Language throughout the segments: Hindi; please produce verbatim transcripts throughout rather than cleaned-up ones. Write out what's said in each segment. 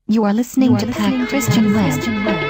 You are listening to Pack Christian Web.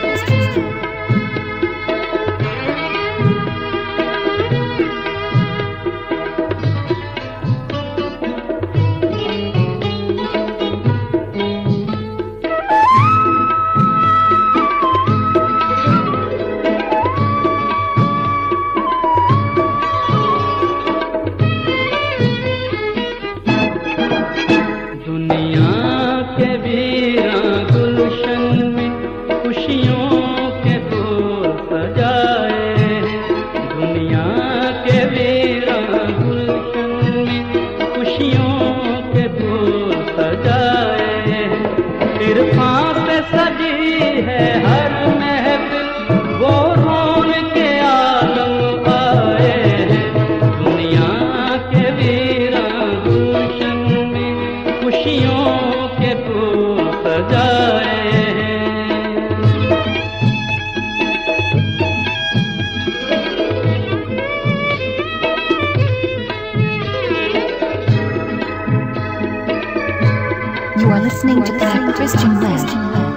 You are listening to Pack Christian Web.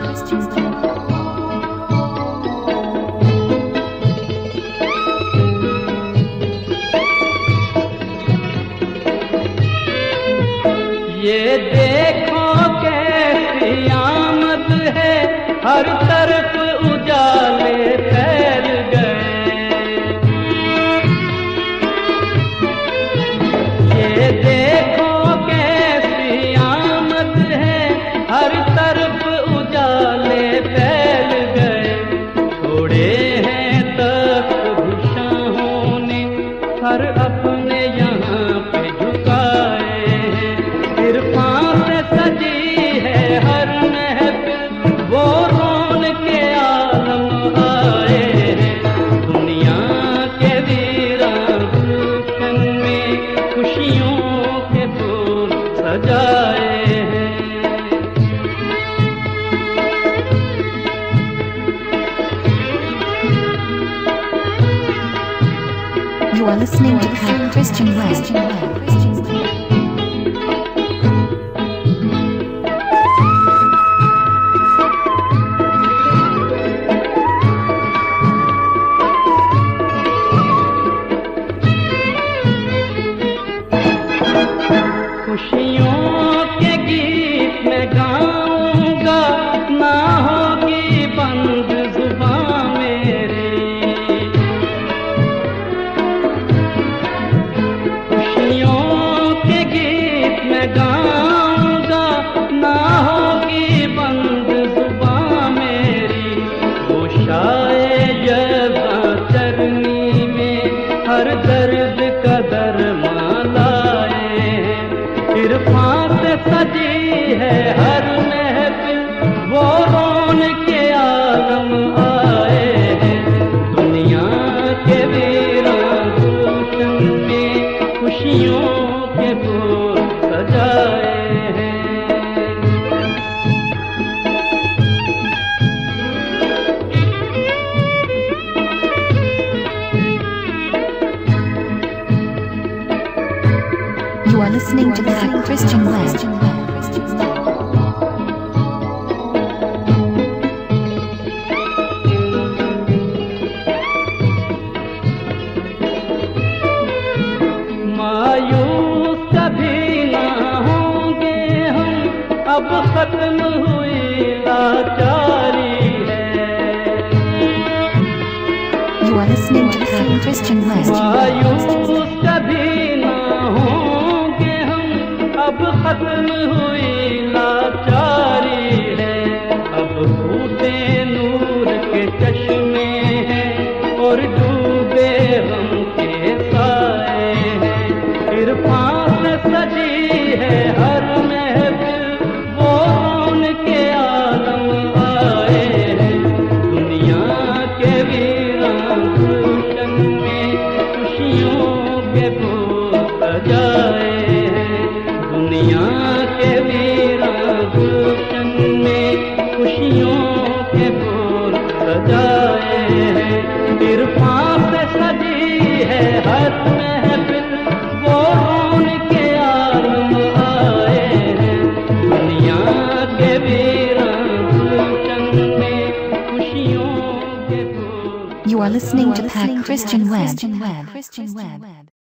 ये देखो कैसी आमद है, हर तरफ उजाले फैल गए। ये देखो कैसी आमद है, हर तरफ उजाले फैल गए। छोड़े हैं तख्त बादशाहों ने, सर अपने यहाँ पे झुकाए। सजी है हर महफिल, वो रोन के आलम आए हैं। दुनिया के वीरान गुलशन में खुशियों के फूल सजाए हैं। You are listening to Pack Christian Web. खुशियों के गीत में गाऊंगा, ना होगी बंद जुबां मेरी। खुशियों के गीत में गाऊंगा, ना होगी बंद जुबां मेरी। वो शाये-जज़ा चरनी में हर दर्द का दरमान लाए। इरफान से सजी है हर महफिल, वो रोन के आलम आए हैं। दुनिया के वीरान गुलशन में खुशियों के फूल सजाए हैं। You are listening to Pack Christian Web. मायूस कभी ना होंगे हम, अब खत्म हुई लाचारी है। You are listening to Pack Christian Web. मायूस कभी ना होंगे हम, अब खत्म हुई लाचारी है। अब फूटे नूर के चश्मे हैं और डूबे गम के साए हैं। इरफान से सजी है हर महफिल, वो रोन के आलम आए हैं। दुनिया के वीरान गुलशन में खुशियों You are listening to Pack Christian Web.